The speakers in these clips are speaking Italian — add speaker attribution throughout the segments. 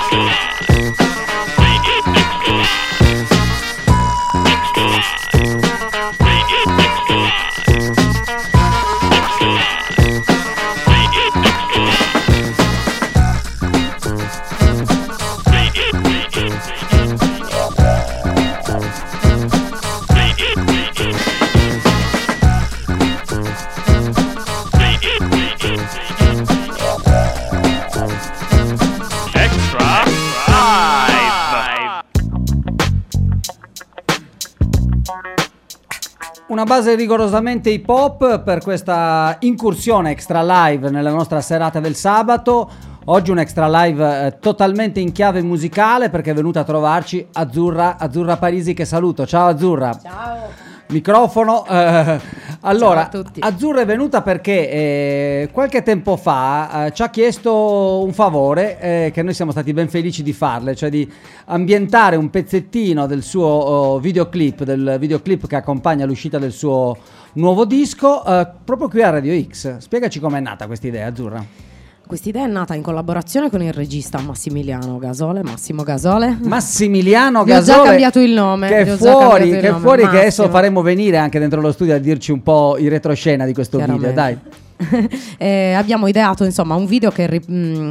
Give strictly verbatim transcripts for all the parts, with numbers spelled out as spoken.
Speaker 1: Una base rigorosamente hip hop per questa incursione extra live nella nostra serata del sabato. Oggi un extra live eh, totalmente in chiave musicale perché è venuta a trovarci Azzurra, Azzurra Parisi, che saluto. Ciao Azzurra.
Speaker 2: Ciao.
Speaker 1: Microfono. Eh, allora,
Speaker 2: Ciao a tutti.
Speaker 1: Azzurra è venuta perché eh, qualche tempo fa eh, ci ha chiesto un favore eh, che noi siamo stati ben felici di farle, cioè di ambientare un pezzettino del suo oh, videoclip, del videoclip che accompagna l'uscita del suo nuovo disco, eh, proprio qui a Radio X. Spiegaci com'è nata questa idea, Azzurra.
Speaker 2: Quest'idea è nata in collaborazione con il regista Massimiliano Gasole, Massimo Gasole.
Speaker 1: Massimiliano
Speaker 2: Gli ho
Speaker 1: Gasole,
Speaker 2: già cambiato il nome.
Speaker 1: che
Speaker 2: gli
Speaker 1: è
Speaker 2: ho già
Speaker 1: fuori,
Speaker 2: cambiato il
Speaker 1: che, è
Speaker 2: nome,
Speaker 1: fuori che
Speaker 2: Massimo.
Speaker 1: adesso faremo venire anche dentro lo studio a dirci un po' in retroscena di questo video, dai.
Speaker 2: eh, abbiamo ideato insomma un video che ri- mh,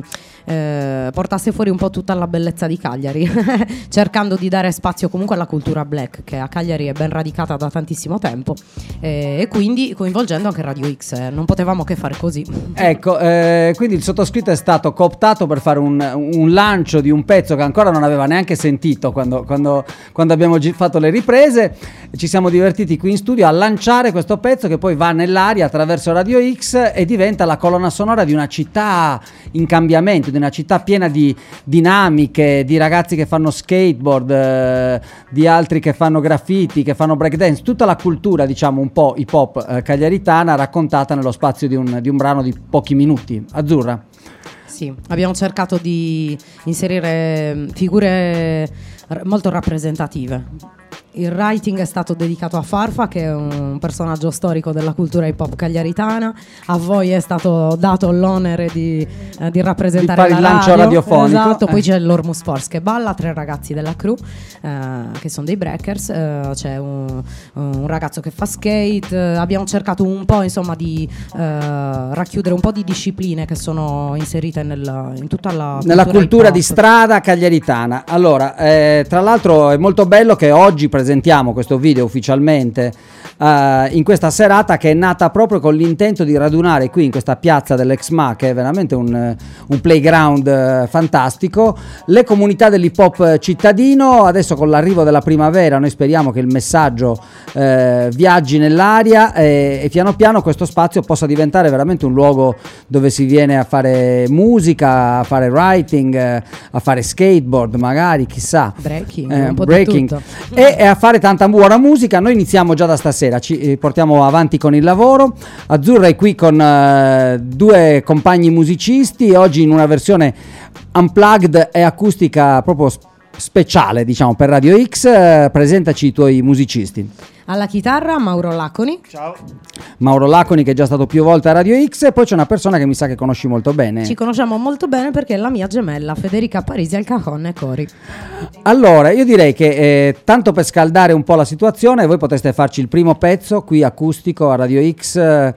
Speaker 2: eh, portasse fuori un po' tutta la bellezza di Cagliari, cercando di dare spazio comunque alla cultura black, che a Cagliari è ben radicata da tantissimo tempo, eh, e quindi coinvolgendo anche Radio X. Eh, non potevamo che fare così.
Speaker 1: Ecco, eh, quindi il sottoscritto è stato cooptato per fare un, un lancio di un pezzo che ancora non aveva neanche sentito quando, quando, quando abbiamo gi- fatto le riprese. Ci siamo divertiti qui in studio a lanciare questo pezzo che poi va nell'aria attraverso Radio X e diventa la colonna sonora di una città in cambiamento, di una città piena di dinamiche, di ragazzi che fanno skateboard, eh, di altri che fanno graffiti, che fanno breakdance, tutta la cultura, diciamo, un po' hip hop eh, cagliaritana raccontata nello spazio di un, di un brano di pochi minuti. Azzurra?
Speaker 2: Sì, abbiamo cercato di inserire figure r- molto rappresentative. Il writing è stato dedicato a Farfa, che è un personaggio storico della cultura hip hop cagliaritana. A voi è stato dato l'onere di, eh, di rappresentare
Speaker 1: di fare
Speaker 2: la
Speaker 1: il lancio
Speaker 2: radio.
Speaker 1: radiofonico.
Speaker 2: Esatto, poi
Speaker 1: eh.
Speaker 2: c'è l'Ormus Force che balla, tre ragazzi della crew eh, che sono dei breakers, eh, c'è un, un ragazzo che fa skate. eh, abbiamo cercato un po' insomma di eh, racchiudere un po' di discipline che sono inserite nel, in tutta la
Speaker 1: nella cultura
Speaker 2: hip
Speaker 1: di
Speaker 2: hop.
Speaker 1: strada cagliaritana. Allora, eh, tra l'altro è molto bello che oggi presentiamo questo video ufficialmente eh, in questa serata che è nata proprio con l'intento di radunare qui in questa piazza dell'Ex M A, che è veramente un, un playground eh, fantastico, le comunità dell'hip hop cittadino. Adesso con l'arrivo della primavera noi speriamo che il messaggio eh, viaggi nell'aria e, e piano piano questo spazio possa diventare veramente un luogo dove si viene a fare musica, a fare writing, eh, a fare skateboard magari, chissà,
Speaker 2: breaking,
Speaker 1: eh,
Speaker 2: un po'
Speaker 1: breaking.
Speaker 2: di tutto.
Speaker 1: E, e a fare tanta buona musica. Noi iniziamo già da stasera, ci eh, portiamo avanti con il lavoro. Azzurra è qui con eh, due compagni musicisti, oggi in una versione unplugged e acustica proprio sp- speciale, diciamo, per Radio X. Eh, presentaci i tuoi musicisti.
Speaker 2: Alla chitarra Mauro Laconi.
Speaker 3: Ciao.
Speaker 1: Mauro Laconi, che è già stato più volte a Radio X, e poi c'è una persona che mi sa che conosci molto bene.
Speaker 2: Ci conosciamo molto bene perché è la mia gemella Federica Parisi al cajon e cori.
Speaker 1: Allora, io direi che eh, tanto per scaldare un po' la situazione, voi potreste farci il primo pezzo qui acustico a Radio X. Eh,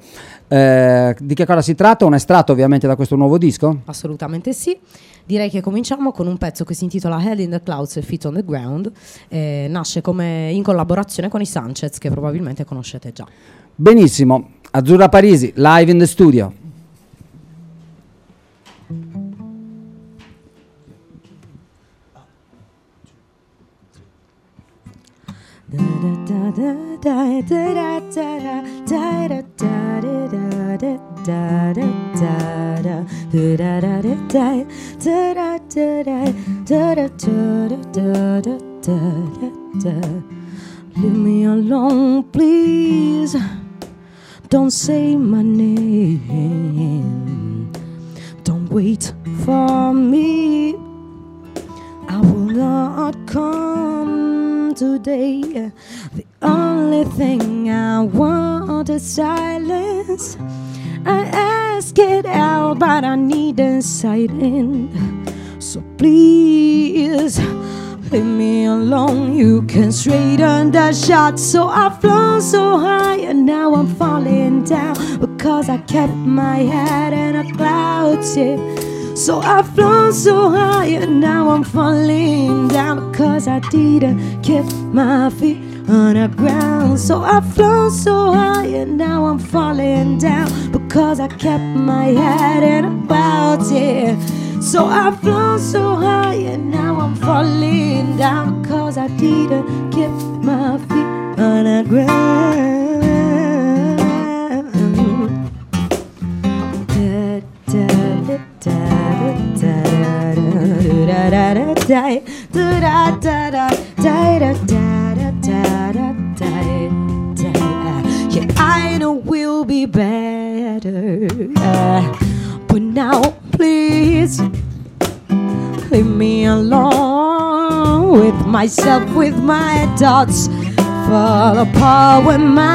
Speaker 1: eh, di che cosa si tratta? Un estratto ovviamente da questo nuovo disco?
Speaker 2: Assolutamente sì. Direi che cominciamo con un pezzo che si intitola Head in the Clouds e Feet on the Ground. Eh, nasce come in collaborazione con i Sanchez, che probabilmente conoscete già.
Speaker 1: Benissimo, Azzurra Parisi, live in the studio.
Speaker 2: Leave me alone, please. Don't say my name. Don't wait for me. I will not come today. The only thing I want is silence. I ask it out, but I need insight in. So please leave me alone. You can straighten the shot. So I've flown so high and now I'm falling down because I kept my head in a cloud tip. So I've flown so high and now I'm falling down because I didn't keep my feet on the ground. So I've flown so high and now I'm falling down because I kept my head in a cloud, yeah. So I've flown so high and now I'm falling down because I didn't keep my feet on the ground. Yeah, I know we'll be better, uh, but now please leave me alone with myself, with my thoughts fall apart with my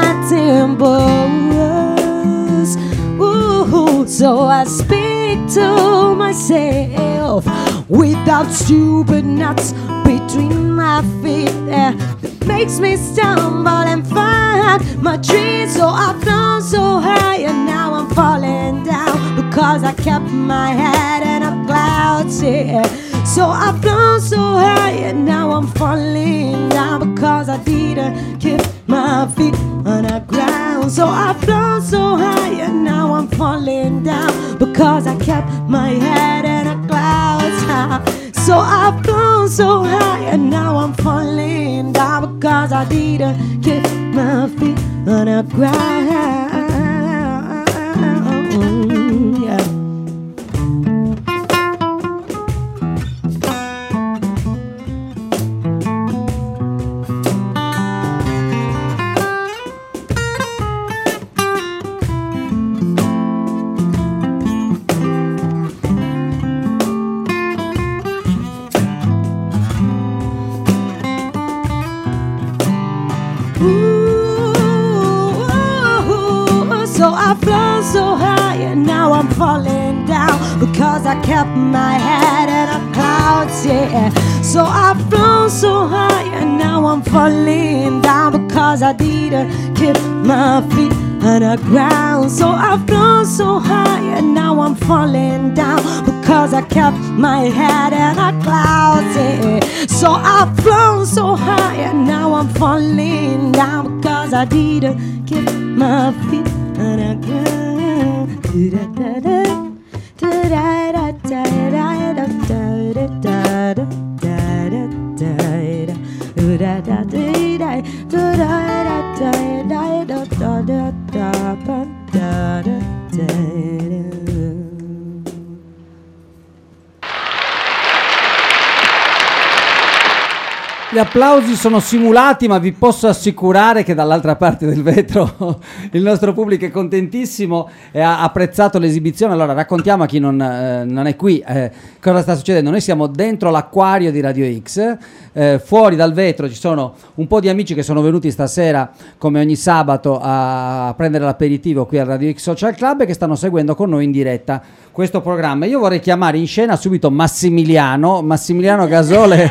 Speaker 2: timbers. Ooh, so I speak to myself without stupid nuts between my feet. Uh, that makes me stumble and find my dreams. So I've flown so high and now I'm falling down because I kept my head in a cloud, yeah. So I've flown so high and now I'm falling down because I didn't keep my feet on the ground. So I've flown so high and now I'm falling down because I kept my head in the clouds. So I've flown so high and now I'm falling down because I didn't keep my feet on the ground. Yeah. So I've flown so high and now I'm falling down because I kept my head in the clouds, yeah. So I've flown so high and now I'm falling down because I didn't keep my feet on the ground. So I've flown so high and now I'm falling down because I kept my head in the clouds, yeah. So I've flown so high and now I'm falling down because I didn't keep my feet on the ground.
Speaker 1: Gli applausi sono simulati, ma vi posso assicurare che dall'altra parte del vetro il nostro pubblico è contentissimo e ha apprezzato l'esibizione. Allora raccontiamo a chi non, eh, non è qui eh, cosa sta succedendo. Noi siamo dentro l'acquario di Radio X, eh, fuori dal vetro ci sono un po' di amici che sono venuti stasera come ogni sabato a prendere l'aperitivo qui al Radio X Social Club e che stanno seguendo con noi in diretta questo programma. Io vorrei chiamare in scena subito Massimiliano Massimiliano Gasole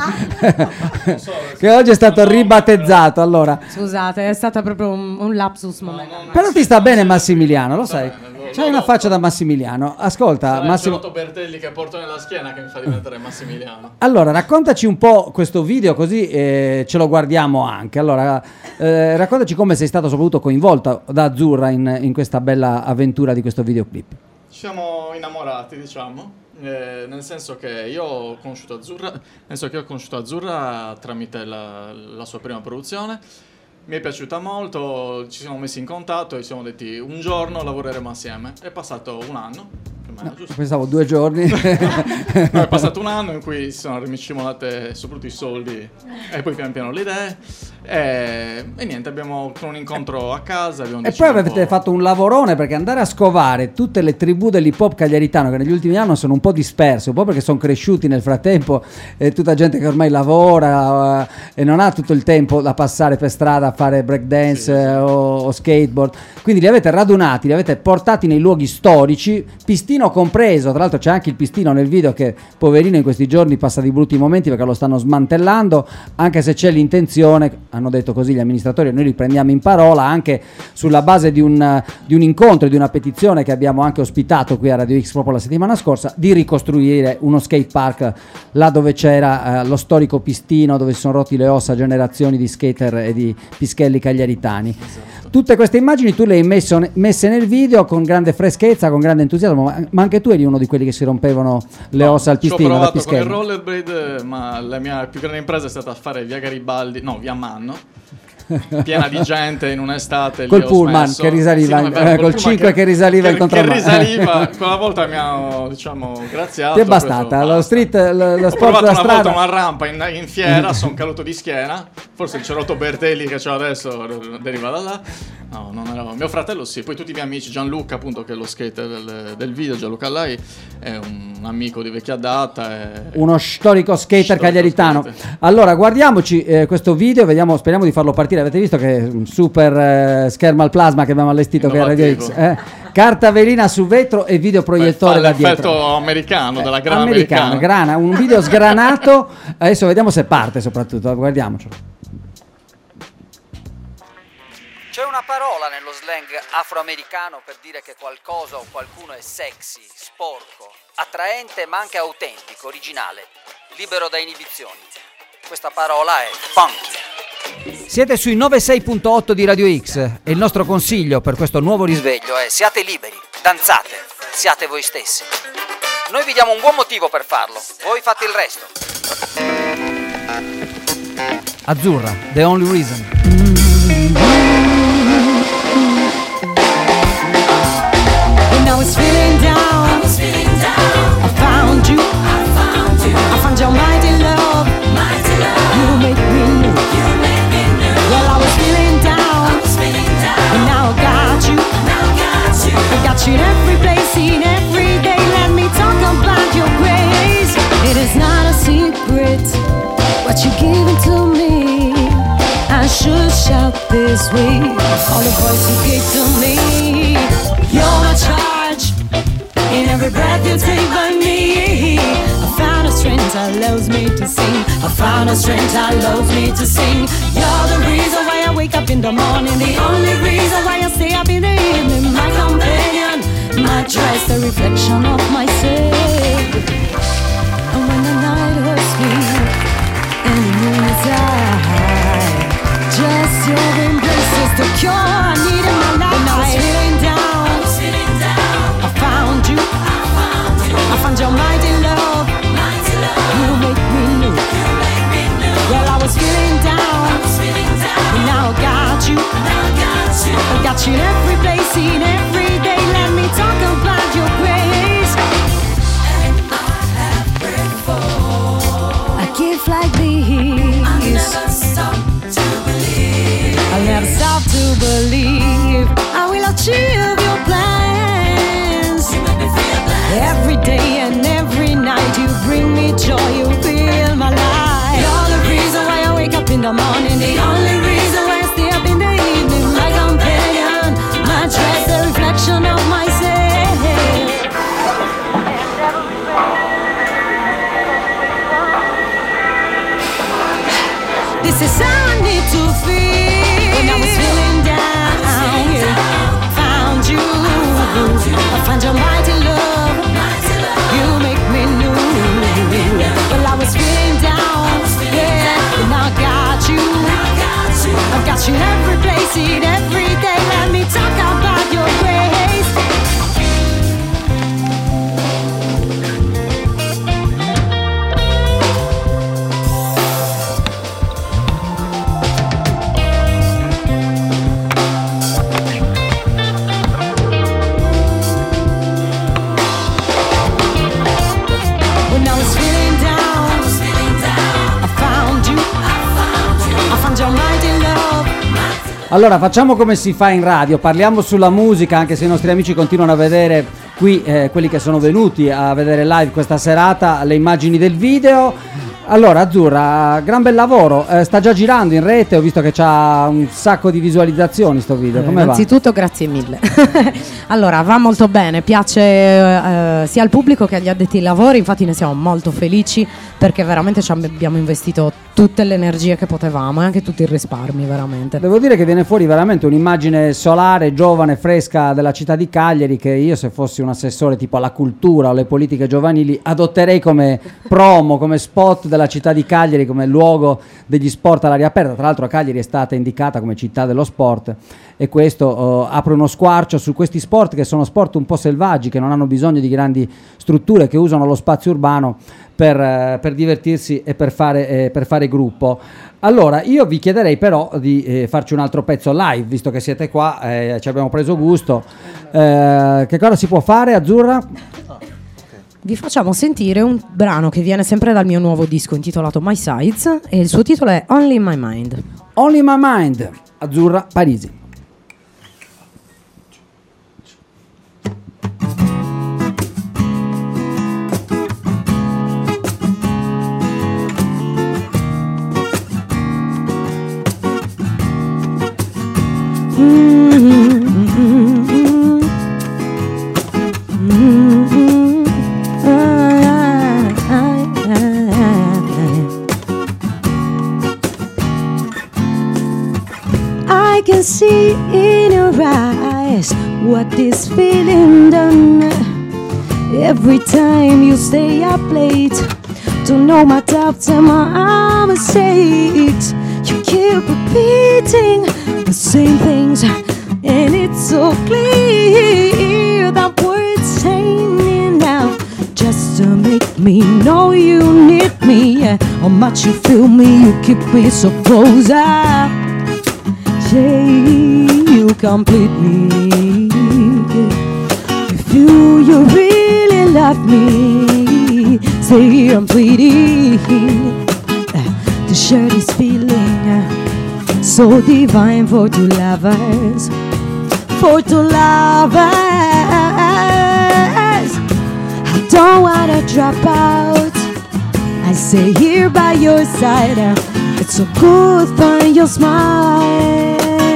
Speaker 1: che oggi è stato ribattezzato. Allora,
Speaker 2: scusate, è stata proprio un, un lapsus momentario.
Speaker 1: Però ti sta bene Massimiliano, lo sai? C'hai una faccia da Massimiliano. Ascolta, Massimo
Speaker 3: Bertelli che porto nella schiena che mi fa diventare Massimiliano.
Speaker 1: Allora, raccontaci un po' questo video così eh, ce lo guardiamo anche. Allora, eh, raccontaci come sei stato soprattutto coinvolto da Azzurra in, in questa bella avventura di questo videoclip.
Speaker 3: Ci siamo innamorati, diciamo, eh, nel senso che io ho conosciuto Azzurra, nel senso che ho conosciuto Azzurra tramite la, la sua prima produzione. Mi è piaciuta molto, ci siamo messi in contatto e ci siamo detti un giorno lavoreremo assieme. È passato un anno, più o meno, giusto?
Speaker 1: Pensavo due giorni.
Speaker 3: No, è passato un anno in cui si sono rimicciolate soprattutto i soldi e poi pian piano le idee. E, e niente, abbiamo con un incontro a casa abbiamo
Speaker 1: e poi avete fatto un lavorone, perché andare a scovare tutte le tribù dell'hip hop cagliaritano che negli ultimi anni sono un po' disperse, un po' perché sono cresciuti nel frattempo, e tutta gente che ormai lavora uh, e non ha tutto il tempo da passare per strada a fare breakdance, sì, uh, o, o skateboard, quindi li avete radunati, li avete portati nei luoghi storici, Pistino compreso. Tra l'altro c'è anche il Pistino nel video che poverino in questi giorni passa di brutti momenti perché lo stanno smantellando, anche se c'è l'intenzione, hanno detto così gli amministratori, noi li prendiamo in parola, anche sulla base di un, di un incontro e di una petizione che abbiamo anche ospitato qui a Radio X proprio la settimana scorsa, di ricostruire uno skate park là dove c'era eh, lo storico Pistino, dove si sono rotti le ossa generazioni di skater e di pischelli cagliaritani. Esatto. Tutte queste immagini tu le hai messo, messe nel video con grande freschezza, con grande entusiasmo, ma, ma anche tu eri uno di quelli che si rompevano le
Speaker 3: no,
Speaker 1: ossa al Pistino.
Speaker 3: Ho
Speaker 1: da
Speaker 3: provato con il rollerblade, ma la mia più grande impresa è stata fare via Garibaldi, no, via Manno, piena di gente in un'estate
Speaker 1: col pullman che risaliva, sì,
Speaker 3: vero,
Speaker 1: eh, col cinque che, che risaliva
Speaker 3: che,
Speaker 1: il contromano,
Speaker 3: che risaliva quella volta mi hanno, diciamo, graziato.
Speaker 1: Ti è bastata lo street, lo, lo sport della strada. Ho
Speaker 3: provato una volta una rampa in, in fiera, sono caduto di schiena, forse il cerotto Bertelli che c'ho adesso deriva da là. No, non ero. Mio fratello sì, poi tutti i miei amici, Gianluca appunto che è lo skater del, del video, Gianluca Lai è un amico di vecchia data, è
Speaker 1: uno storico skater storico cagliaritano. Skater. Allora guardiamoci eh, questo video, vediamo, speriamo di farlo partire. Avete visto che è un super eh, schermo al plasma che abbiamo allestito che è Radio X, eh? Carta velina su vetro e videoproiettore da dietro.
Speaker 3: L'effetto americano, della grana
Speaker 1: americana,
Speaker 3: americana.
Speaker 1: grana, un video sgranato. Adesso vediamo se parte, soprattutto, guardiamocelo.
Speaker 4: C'è una parola nello slang afroamericano per dire che qualcosa o qualcuno è sexy, sporco, attraente ma anche autentico, originale, libero da inibizioni. Questa parola è funky.
Speaker 1: Siete sui novantasei virgola otto di Radio X e il nostro consiglio per questo nuovo risveglio
Speaker 4: è: siate liberi, danzate, siate voi stessi. Noi vi diamo un buon motivo per farlo, voi fate il resto.
Speaker 1: Azzurra, The Only Reason.
Speaker 5: I was feeling down, I was feeling down. I found you, I found you. I found your mighty love, mighty love. You make me new, you make me new. Well, I was feeling down, I was feeling down. And now I got you, now I got you. I got you in every place, in every day. Let me talk about your grace. It is not a secret what you giving to me. I should shout this way, all the voice you gave to me. You're my charge in every breath you take by me. I found a strength that allows me to sing. I found a strength that allows me to sing. You're the reason why I wake up in the morning, the only reason why I stay up in the evening. My companion, my dress, the reflection of myself. And when the night hurts me and the moon is high, just your embrace is the cure I need in my life. And I was feeling down, I was feeling down. I found you, I found you. I found your mighty love, mighty love. You make me new, you make me new. Well, I was feeling down, I was feeling down. And now I got you, now I got you. I got you in every place, in every day. Let me talk about your grace. And I have prayed for a gift like these. I never stop to believe. I'll never stop to believe I will achieve your plans. You make me feel blessed. Every day and every night you bring me joy, you fill my life. You're the reason why I wake up in the morning, the only reason why I stay up in the evening. My companion, my dress, the reflection of myself. This is how I need to feel. When I was feeling down, yeah, found you. I found your mighty love, you make me new. Well, I was feeling down, yeah, and now I got you. I've got you in every place, in every day. Let me talk about your grace.
Speaker 1: Allora facciamo come si fa in radio, parliamo sulla musica, anche se i nostri amici continuano a vedere qui, eh, quelli che sono venuti a vedere live questa serata, le immagini del video. Allora Azzurra, gran bel lavoro, eh, sta già girando in rete, ho visto che c'ha un sacco di visualizzazioni sto video, come
Speaker 2: eh,
Speaker 1: va?
Speaker 2: Innanzitutto grazie mille. Allora va molto bene, piace eh, sia al pubblico che agli addetti ai lavori, infatti ne siamo molto felici perché veramente ci abbiamo investito tutte le energie che potevamo e anche tutti i risparmi veramente.
Speaker 1: Devo dire che viene fuori veramente un'immagine solare, giovane, fresca della città di Cagliari che io, se fossi un assessore tipo alla cultura o alle politiche giovanili, adotterei come promo, come spot della città di Cagliari, come luogo degli sport all'aria aperta. Tra l'altro Cagliari è stata indicata come città dello sport e questo uh, apre uno squarcio su questi sport che sono sport un po' selvaggi, che non hanno bisogno di grandi strutture, che usano lo spazio urbano per, uh, per divertirsi e per fare, eh, per fare gruppo. Allora io vi chiederei però di eh, farci un altro pezzo live, visto che siete qua, eh, ci abbiamo preso gusto. Eh, che cosa si può fare, Azzurra?
Speaker 2: Vi facciamo sentire un brano che viene sempre dal mio nuovo disco intitolato My Sides e il suo titolo è Only in My Mind.
Speaker 1: Only in My Mind, Azzurra Parisi.
Speaker 5: I can see in your eyes what this feeling done. Every time you stay up late, don't know my doubts and my mistakes. You keep repeating the same things, and it's so clear that words saying enough just to make me know you need me. How much you feel me, you keep me so close. I you complete me. If you, you really love me, say I'm pleading to share this feeling so divine for two lovers, for two lovers. I don't wanna drop out, I stay here by your side. It's so good for your smile.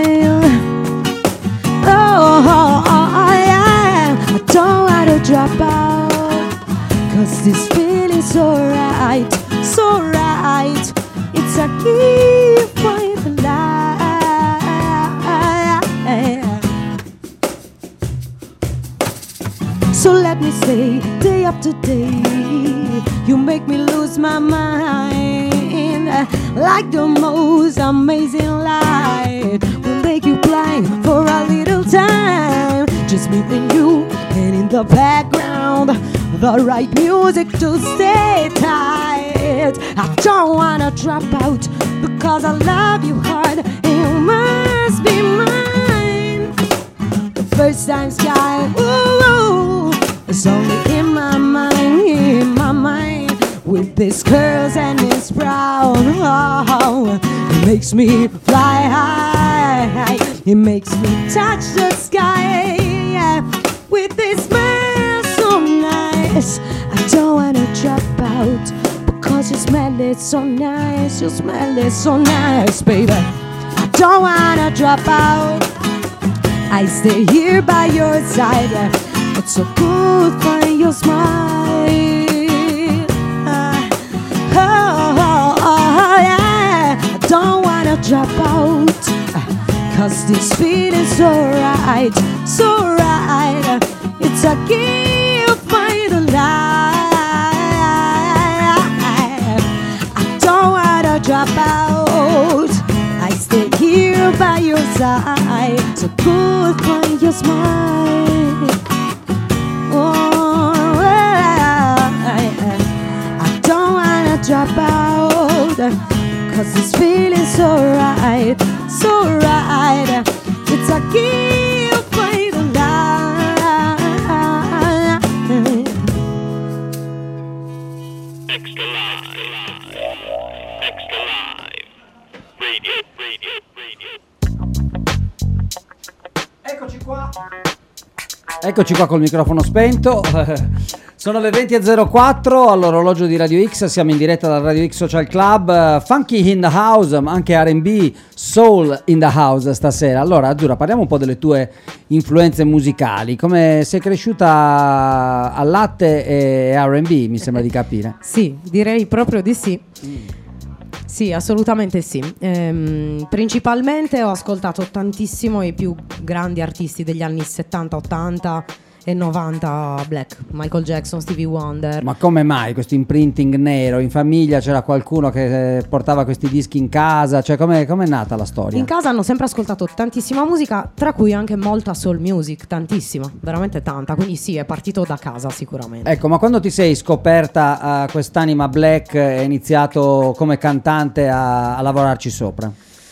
Speaker 5: Oh, yeah. I don't want to drop out, cause this feeling's so right, so right. It's a gift for the life. So let me say, day after day, you make me lose my mind. Like the most amazing light will make you blind for a little time. Just me and you, and in the background, the right music to stay tight. I don't wanna drop out, because I love you hard, and you must be mine. The first time sky, ooh, it's only in my mind, in my mind. With these curls and this brown, oh, it makes me fly high. It makes me touch the sky, yeah. With this smell so nice, I don't wanna drop out, because you smell it so nice. You smell it so nice, baby. I don't wanna drop out, I stay here by your side. It's so good for your smile. Don't wanna drop out, cause this feeling's so right, so right. It's a gift by the life. I don't wanna drop out, I stay here by your side. So good for your smile. Oh, I don't wanna drop out, cause this feeling's so right, so right. It's a gift by the life.
Speaker 6: Extra live, extra live, radio, radio, radio.
Speaker 1: Eccoci qua col microfono spento. Sono le venti e zero quattro all'orologio di Radio X, siamo in diretta dal Radio X Social Club. Funky in the house, ma anche R and B, soul in the house stasera. Allora Azzurra, parliamo un po' delle tue influenze musicali. Come sei cresciuta al latte e R and B, mi sembra di capire.
Speaker 2: Sì, direi proprio di sì. Sì, assolutamente sì. Ehm, principalmente ho ascoltato tantissimo i più grandi artisti degli anni settanta, ottanta e novanta black, Michael Jackson, Stevie Wonder.
Speaker 1: Ma come mai questo imprinting nero? In famiglia c'era qualcuno che eh, portava questi dischi in casa? Cioè com'è, com'è nata la storia?
Speaker 2: In casa hanno sempre ascoltato tantissima musica, tra cui anche molta soul music, tantissima, veramente tanta, quindi sì, è partito da casa sicuramente.
Speaker 1: Ecco, ma quando ti sei scoperta uh, quest'anima black e hai iniziato come cantante a, a lavorarci sopra?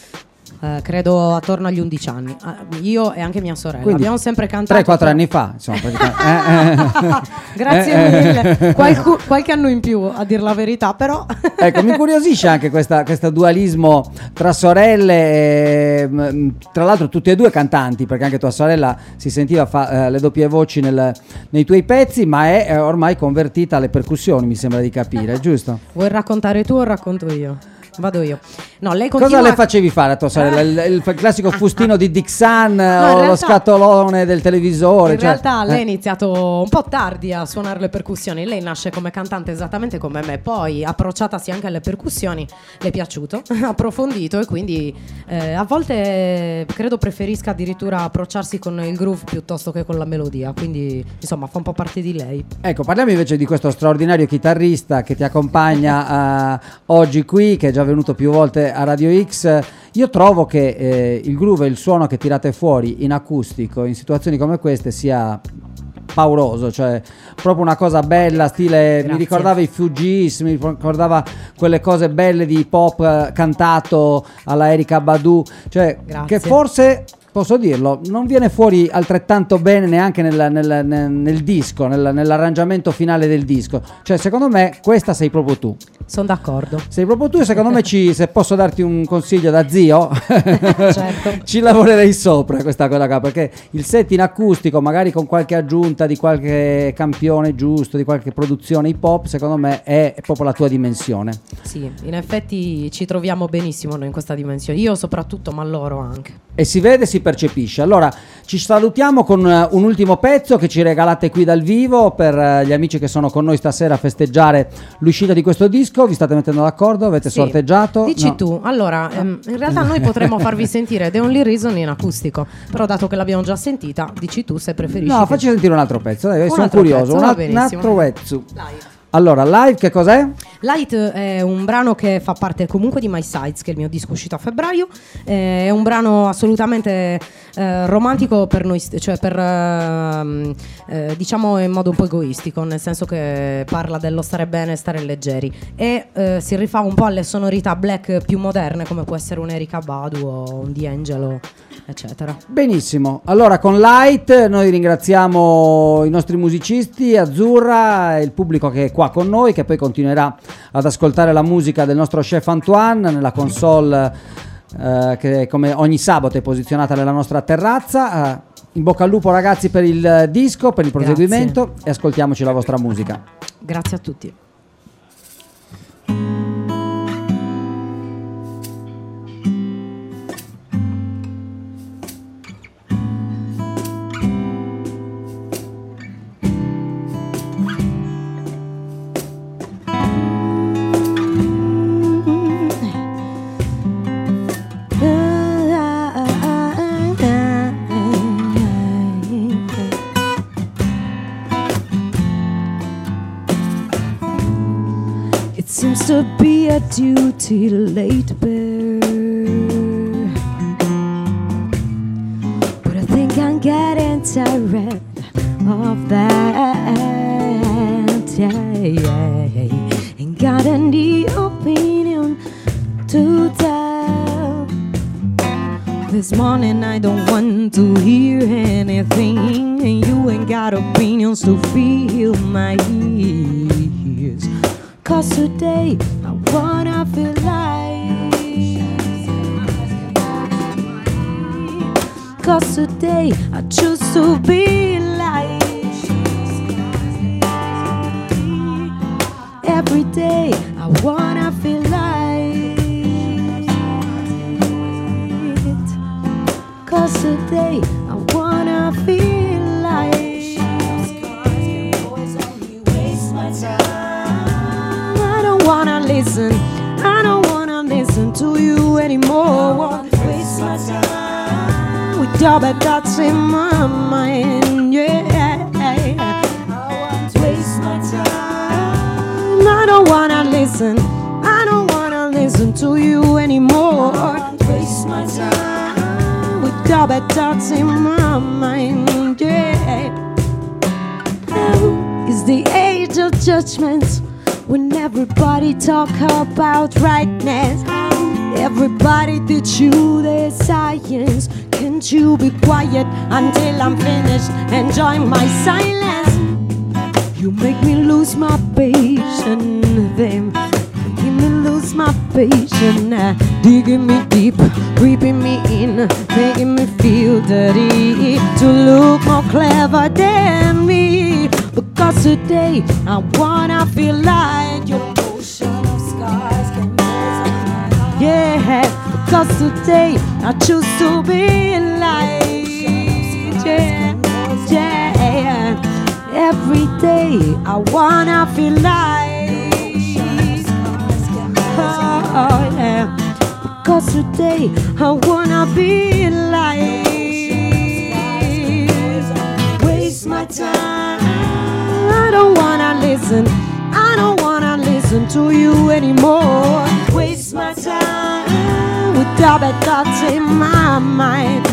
Speaker 2: Uh, credo attorno agli undici anni, uh, io e anche mia sorella.
Speaker 1: Quindi
Speaker 2: abbiamo sempre cantato
Speaker 1: tre quattro
Speaker 2: però...
Speaker 1: anni fa, insomma, praticamente. eh, eh.
Speaker 2: Grazie
Speaker 1: eh,
Speaker 2: mille,
Speaker 1: eh.
Speaker 2: Qualcu- qualche anno in più a dir la verità, però.
Speaker 1: Ecco, mi incuriosisce anche questa, questo dualismo tra sorelle e, mh, tra l'altro tutti e due cantanti, perché anche tua sorella si sentiva fa, eh, le doppie voci nel, nei tuoi pezzi, ma è eh, ormai convertita alle percussioni, mi sembra di capire, giusto?
Speaker 2: Vuoi raccontare tu o racconto io? Vado io. No, lei continua.
Speaker 1: Cosa le facevi fare a tua sorella? Il, il classico fustino di Dixon
Speaker 2: No,
Speaker 1: o
Speaker 2: realtà,
Speaker 1: lo scatolone del televisore?
Speaker 2: In
Speaker 1: cioè,
Speaker 2: realtà lei ha
Speaker 1: eh.
Speaker 2: iniziato un po' tardi a suonare le percussioni. Lei nasce come cantante esattamente come me, poi approcciatasi anche alle percussioni, le è piaciuto, ha approfondito e quindi eh, a volte credo preferisca addirittura approcciarsi con il groove piuttosto che con la melodia, quindi insomma fa un po' parte di lei.
Speaker 1: Ecco, parliamo invece di questo straordinario chitarrista che ti accompagna uh, oggi qui, che è già venuto più volte a Radio X. Io trovo che eh, il groove e il suono che tirate fuori in acustico in situazioni come queste sia pauroso, cioè proprio una cosa bella, stile.
Speaker 2: Grazie.
Speaker 1: Mi ricordava i Fugees, mi ricordava quelle cose belle di pop eh, cantato alla Erykah Badu, cioè
Speaker 2: Grazie.
Speaker 1: che forse, posso dirlo, non viene fuori altrettanto bene neanche nel, nel, nel, nel disco, nel, nell'arrangiamento finale del disco. Cioè secondo me questa sei proprio tu.
Speaker 2: Sono d'accordo.
Speaker 1: Sei proprio tu e secondo me ci, se posso darti un consiglio da zio,
Speaker 2: Certo.
Speaker 1: ci lavorerei sopra questa cosa qua, perché il set in acustico, magari con qualche aggiunta di qualche campione giusto, di qualche produzione hip hop, secondo me è proprio la tua dimensione.
Speaker 2: Sì, in effetti ci troviamo benissimo noi in questa dimensione, io soprattutto, ma loro anche.
Speaker 1: E si vede, si percepisce. Allora ci salutiamo con uh, un ultimo pezzo che ci regalate qui dal vivo per uh, gli amici che sono con noi stasera a festeggiare l'uscita di questo disco. Vi state mettendo d'accordo? Avete
Speaker 2: Sì.
Speaker 1: sorteggiato?
Speaker 2: Dici
Speaker 1: No.
Speaker 2: tu. Allora, ehm, in realtà noi potremmo farvi sentire The Only Reason in acustico, però dato che l'abbiamo già sentita, dici tu se preferisci.
Speaker 1: No,
Speaker 2: che-
Speaker 1: facci sentire un altro pezzo, dai,
Speaker 2: Un
Speaker 1: sono
Speaker 2: altro
Speaker 1: curioso.
Speaker 2: pezzo,
Speaker 1: un,
Speaker 2: va
Speaker 1: al- un
Speaker 2: benissimo.
Speaker 1: altro pezzo.
Speaker 2: Light.
Speaker 1: Allora, live che cos'è?
Speaker 2: Light è un brano che fa parte comunque di My Sides, che è il mio disco uscito a febbraio. Eh, è un brano assolutamente eh, romantico per noi, st- cioè per ehm, eh, diciamo in modo un po' egoistico, nel senso che parla dello stare bene, stare leggeri e eh, si rifà un po' alle sonorità black più moderne, come può essere un Erykah Badu o un D'Angelo, eccetera.
Speaker 1: Benissimo, allora con Light noi ringraziamo i nostri musicisti, Azzurra e il pubblico che è qua con noi, che poi continuerà ad ascoltare la musica del nostro chef Antoine nella console eh, che come ogni sabato è posizionata nella nostra terrazza. Eh, in bocca al lupo ragazzi per il disco, per il proseguimento. Grazie. E ascoltiamoci la vostra musica.
Speaker 2: Grazie a tutti.
Speaker 5: Seems to be a duty late bear, but I think I'm getting tired of that. Yeah, yeah. Ain't got any opinion to tell. This morning I don't want to hear anything, and you ain't got opinions to fill my ears. Cause today I wanna feel like, cause today I choose to be like. Every day I wanna feel light. 'Cause today I wanna feel light. I don't wanna listen, I don't wanna listen to you anymore. Won't waste my time with double thoughts in my mind. Yeah, I won't waste my time. I don't wanna listen, I don't wanna listen to you anymore. I won't waste my time with double thoughts in my mind. Yeah, now is the age of judgment. When everybody talk about rightness, everybody teach you their science. Can't you be quiet until I'm finished enjoying my silence? You make me lose my patience, them making me lose my patience, uh, digging me deep, creeping me in, making me feel dirty to look more clever than me. Because today I wanna feel like your ocean of scars can melt my heart. Yeah, because today I choose to be light. Yeah, yeah. Every day I wanna feel light. Oh, yeah. Because today I wanna be light. Waste my time. I don't wanna listen, I don't wanna listen to you anymore. Waste my time with double thoughts in my mind.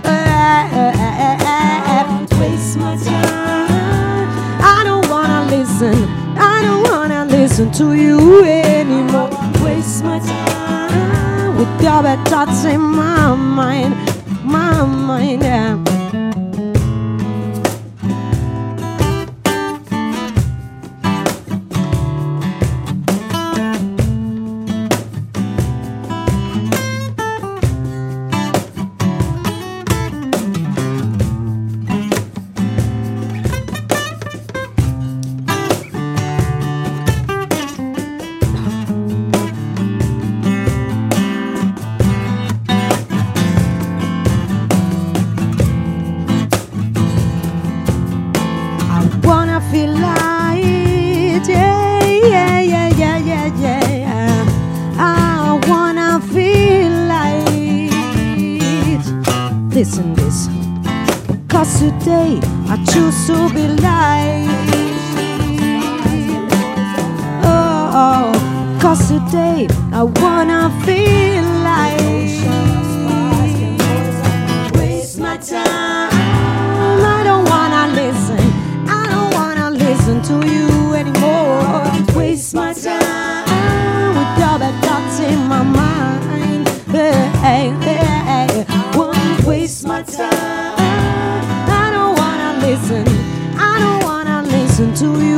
Speaker 5: Waste my time. I don't wanna listen, I don't wanna listen to you anymore. Waste my time with double thoughts in my mind, my mind. Yeah. Feel light, yeah, yeah, yeah, yeah, yeah, yeah. I wanna feel light. Listen this, because today I choose to be light. Oh, because today I wanna feel light. Waste my time, I don't wanna listen, listen to you anymore. Waste my time with double thoughts in my mind. Hey, hey, hey. Won't waste my time. I don't wanna listen, I don't wanna listen to you